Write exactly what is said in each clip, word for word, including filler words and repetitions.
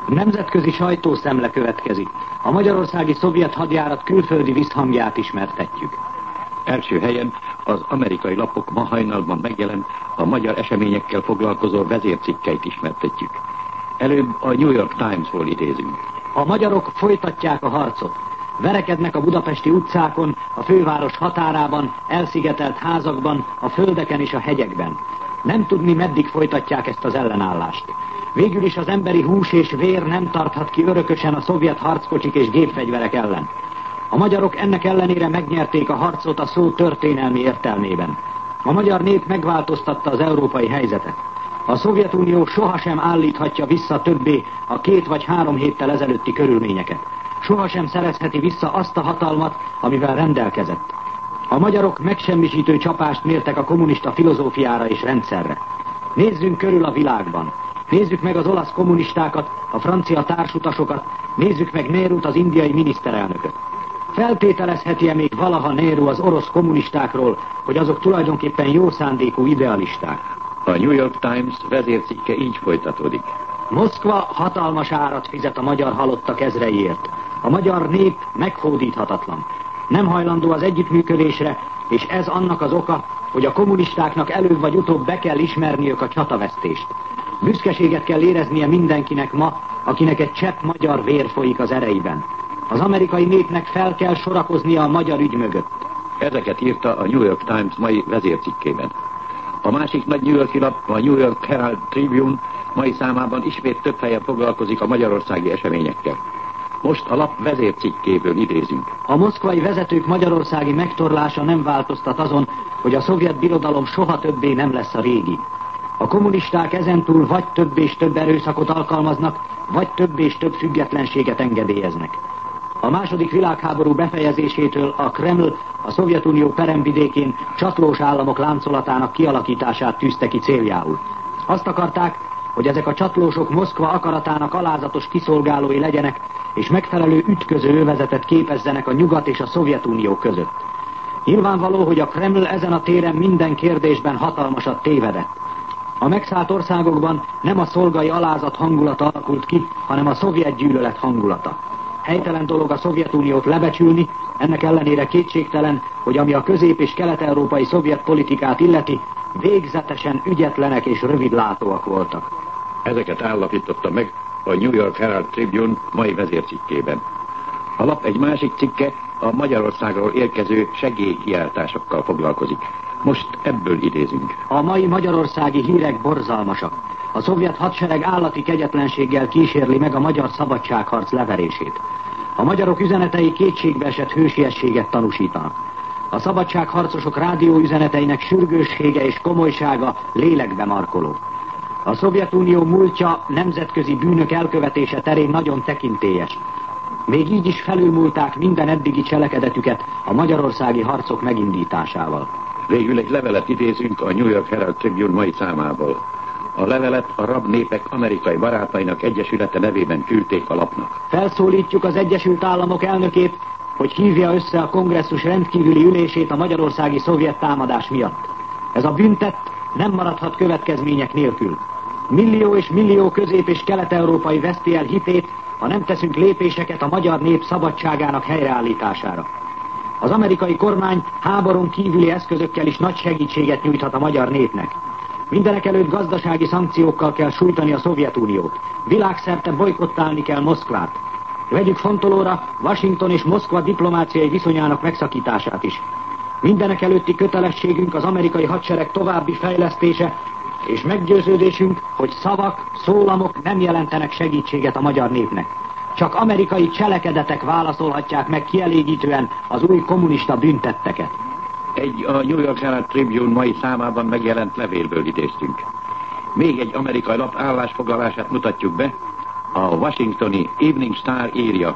Nemzetközi sajtószemle következik. A magyarországi szovjet hadjárat külföldi visszhangját ismertetjük. Első helyen az amerikai lapok ma hajnalban megjelent a magyar eseményekkel foglalkozó vezércikkeit ismertetjük. Előbb a New York Times-ról idézünk. A magyarok folytatják a harcot. Verekednek a budapesti utcákon, a főváros határában, elszigetelt házakban, a földeken és a hegyekben. Nem tudni, meddig folytatják ezt az ellenállást. Végül is az emberi hús és vér nem tarthat ki örökösen a szovjet harckocsik és gépfegyverek ellen. A magyarok ennek ellenére megnyerték a harcot a szó történelmi értelmében. A magyar nép megváltoztatta az európai helyzetet. A Szovjetunió sohasem állíthatja vissza többé a két vagy három héttel ezelőtti körülményeket. Sohasem szerezheti vissza azt a hatalmat, amivel rendelkezett. A magyarok megsemmisítő csapást mértek a kommunista filozófiára és rendszerre. Nézzünk körül a világban. Nézzük meg az olasz kommunistákat, a francia társutasokat, nézzük meg Nérut, az indiai miniszterelnököt. Feltételezheti-e még valaha Néru az orosz kommunistákról, hogy azok tulajdonképpen jó szándékú idealisták? A New York Times vezércikke így folytatódik. Moszkva hatalmas árat fizet a magyar halottak ezreiért. A magyar nép meghódíthatatlan. Nem hajlandó az együttműködésre, és ez annak az oka, hogy a kommunistáknak előbb vagy utóbb be kell ismerniük a csatavesztést. Büszkeséget kell éreznie mindenkinek ma, akinek egy csepp magyar vér folyik az ereiben. Az amerikai népnek fel kell sorakoznia a magyar ügy mögött. Ezeket írta a New York Times mai vezércikkében. A másik nagy New York-i lap, a New York Herald Tribune mai számában ismét több helyen foglalkozik a magyarországi eseményekkel. Most a lap vezércikkéből idézünk. A moszkvai vezetők magyarországi megtorlása nem változtat azon, hogy a szovjet birodalom soha többé nem lesz a régi. A kommunisták ezentúl vagy több és több erőszakot alkalmaznak, vagy több és több függetlenséget engedélyeznek. A második világháború befejezésétől a Kreml a Szovjetunió peremvidékén csatlós államok láncolatának kialakítását tűzte ki céljául. Azt akarták, hogy ezek a csatlósok Moszkva akaratának alázatos kiszolgálói legyenek, és megfelelő ütköző övezetet képezzenek a Nyugat és a Szovjetunió között. Nyilvánvaló, hogy a Kreml ezen a téren minden kérdésben hatalmasat tévedett. A megszállt országokban nem a szolgai alázat hangulata alakult ki, hanem a szovjet gyűlölet hangulata. Helytelen dolog a Szovjetuniót lebecsülni, ennek ellenére kétségtelen, hogy ami a közép- és kelet-európai szovjet politikát illeti, végzetesen ügyetlenek és rövidlátóak voltak. Ezeket állapította meg a New York Herald Tribune mai vezércikkében. A lap egy másik cikke a Magyarországról érkező segélykiáltásokkal foglalkozik. Most ebből idézünk. A mai magyarországi hírek borzalmasak. A szovjet hadsereg állati kegyetlenséggel kísérli meg a magyar szabadságharc leverését. A magyarok üzenetei kétségbeesett hősiességet tanúsítanak. A szabadságharcosok rádióüzeneteinek sürgőssége és komolysága lélekbe markoló. A Szovjetunió múltja nemzetközi bűnök elkövetése terén nagyon tekintélyes. Még így is felülmúlták minden eddigi cselekedetüket a magyarországi harcok megindításával. Végül egy levelet idézünk a New York Herald Tribune mai számából. A levelet a rab népek amerikai barátainak egyesülete nevében küldték a lapnak. Felszólítjuk az Egyesült Államok elnökét, hogy hívja össze a kongresszus rendkívüli ülését a magyarországi szovjet támadás miatt. Ez a bűntett nem maradhat következmények nélkül. Millió és millió közép- és kelet-európai veszti el hitét, ha nem teszünk lépéseket a magyar nép szabadságának helyreállítására. Az amerikai kormány háborún kívüli eszközökkel is nagy segítséget nyújthat a magyar népnek. Mindenekelőtt gazdasági szankciókkal kell sújtani a Szovjetuniót. Világszerte bojkottálni kell Moszkvát. Vegyük fontolóra Washington és Moszkva diplomáciai viszonyának megszakítását is. Mindenekelőtti kötelességünk az amerikai hadsereg további fejlesztése, és meggyőződésünk, hogy szavak, szólamok nem jelentenek segítséget a magyar népnek. Csak amerikai cselekedetek válaszolhatják meg kielégítően az új kommunista bűntetteket. Egy a New York Herald Tribune mai számában megjelent levélből idéztünk. Még egy amerikai lap állásfoglalását mutatjuk be, a washingtoni Evening Star írja.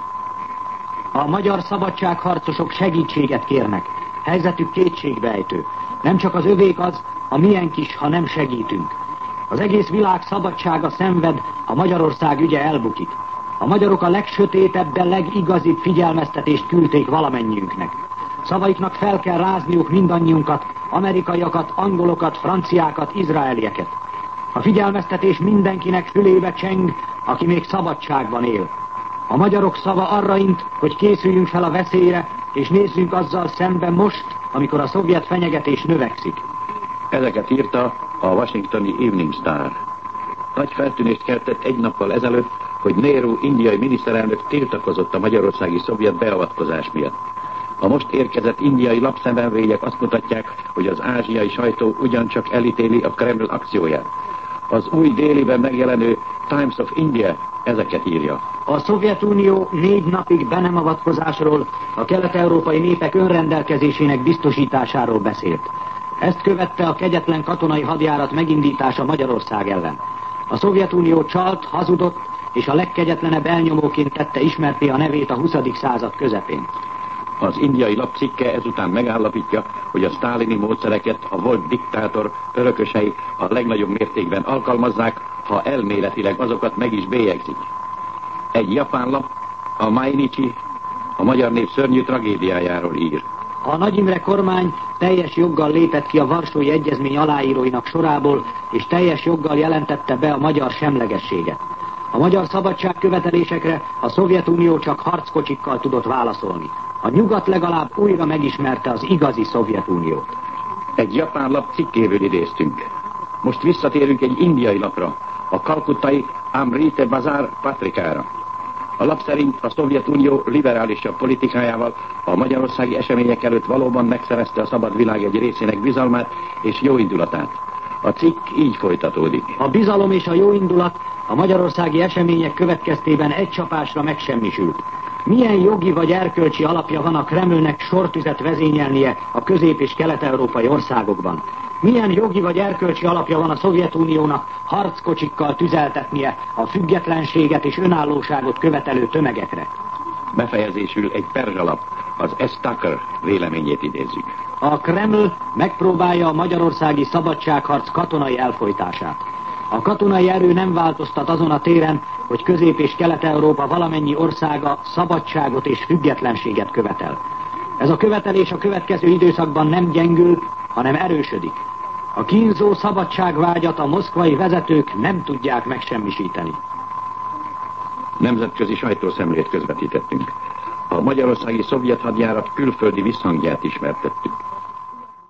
A magyar szabadságharcosok segítséget kérnek. Helyzetük kétségbeejtő. Nem csak az övék az, a miénk is, ha nem segítünk. Az egész világ szabadsága szenved, ha Magyarország ügye elbukik. A magyarok a legsötétebb, de legigazibb figyelmeztetést küldték valamennyiünknek. Szavaiknak fel kell rázniuk mindannyiunkat, amerikaiakat, angolokat, franciákat, izraelieket. A figyelmeztetés mindenkinek fülébe cseng, aki még szabadságban él. A magyarok szava arra int, hogy készüljünk fel a veszélyre, és nézzünk azzal szembe most, amikor a szovjet fenyegetés növekszik. Ezeket írta a washingtoni Evening Star. Nagy feltűnést keltett egy nappal ezelőtt, hogy Nehru indiai miniszterelnök tiltakozott a magyarországi szovjet beavatkozás miatt. A most érkezett indiai lapszembenvények azt mutatják, hogy az ázsiai sajtó ugyancsak elítéli a Kreml akcióját. Az új déliben megjelenő Times of India ezeket írja. A Szovjetunió négy napig be nem avatkozásról, a kelet-európai népek önrendelkezésének biztosításáról beszélt. Ezt követte a kegyetlen katonai hadjárat megindítása Magyarország ellen. A Szovjetunió csalt, hazudott, és a legkegyetlenebb elnyomóként tette ismerté a nevét a huszadik század közepén. Az indiai lap cikke ezután megállapítja, hogy a sztálini módszereket a volt diktátor örökösei a legnagyobb mértékben alkalmazzák, ha elméletileg azokat meg is bélyegzik. Egy japán lap, a Mainichi, a magyar nép szörnyű tragédiájáról ír. A Nagy Imre kormány teljes joggal lépett ki a Varsói Egyezmény aláíróinak sorából, és teljes joggal jelentette be a magyar semlegességet. A magyar szabadságkövetelésekre a Szovjetunió csak harckocsikkal tudott válaszolni. A nyugat legalább újra megismerte az igazi Szovjetuniót. Egy japán lap cikkéből idéztünk. Most visszatérünk egy indiai lapra, a kalkuttai Amrita Bazar Patrikára. A lap szerint a Szovjetunió liberálisabb politikájával a magyarországi események előtt valóban megszerezte a szabad világ egy részének bizalmát és jóindulatát. A cikk így folytatódik. A bizalom és a jóindulat a magyarországi események következtében egy csapásra megsemmisült. Milyen jogi vagy erkölcsi alapja van a Kremlnek sortüzet vezényelnie a közép- és kelet-európai országokban? Milyen jogi vagy erkölcsi alapja van a Szovjetuniónak harckocsikkal tüzeltetnie a függetlenséget és önállóságot követelő tömegekre? Befejezésül egy perzsalap, az S. Tucker véleményét idézzük. A Kreml megpróbálja a magyarországi szabadságharc katonai elfojtását. A katonai erő nem változtat azon a téren, hogy Közép- és Kelet-Európa valamennyi országa szabadságot és függetlenséget követel. Ez a követelés a következő időszakban nem gyengül, hanem erősödik. A kínzó szabadságvágyat a moszkvai vezetők nem tudják megsemmisíteni. Nemzetközi sajtószemlét közvetítettünk. A magyarországi szovjet hadjárat külföldi visszhangját ismertettük.